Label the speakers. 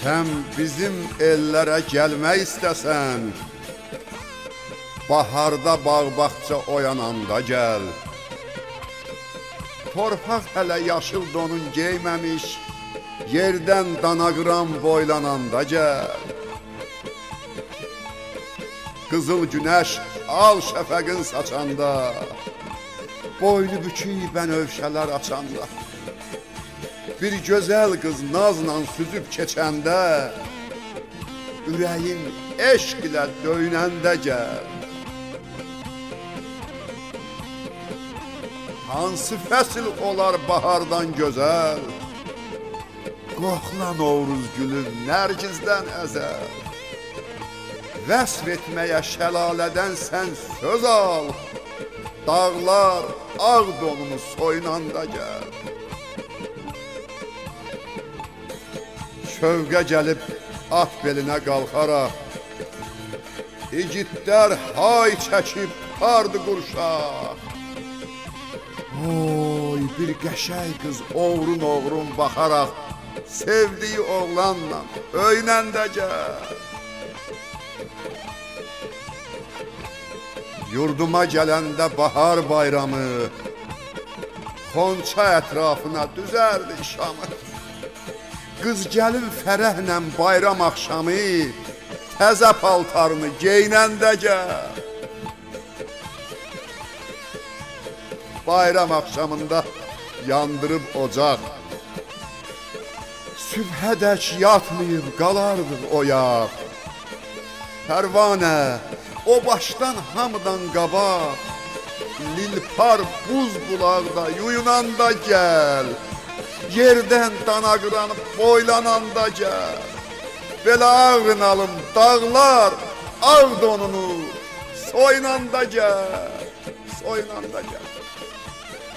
Speaker 1: Sən bizim ellərə gəlmək istəsən, baharda bağ-bağça oyananda gəl. Torpaq hələ yaşıl donun geyməmiş, yerdən danaqıram boylananda gəl. Qızıl günəş al şəfəqin saçanda, boynu bükük bənövşələr açanda, bir gözəl qız nazla süzüb keçəndə, ürəyin eşq ilə döynəndə gəl. Hansı fəsil olar bahardan gözəl, qoxla Novruz gülü nərgizdən əzəl. Vəsf etməyə şəlalədən sən söz al, dağlar ağ donunu soyunanda gəl. Şövqə gəlib at belinə qalxaraq, igidlər hay çəkib pardı qurşaq. Oy, bir qəşəng qız oğrun-oğrun baxaraq, sevdiyi oğlanla öynəndə gəl. Yurduma gələndə bahar bayramı, xonça ətrafına düzərdi şamı. Qız gəlin fərəhlə bayram axşamı, təzə paltarını geynəndə gəl. Bayram axşamında yandırıb ocaq, sübhədək yatmayıb qalardıq oyaq. Pərvanə, o başdan hamıdan qabaq, Nilpar buz bulaqda yuyunanda gəl. Yerdən danaqıranıb boylananda gəl. Belə ağınalım dağlar ağ donunu soyunanda gəl. Soyunanda gəl.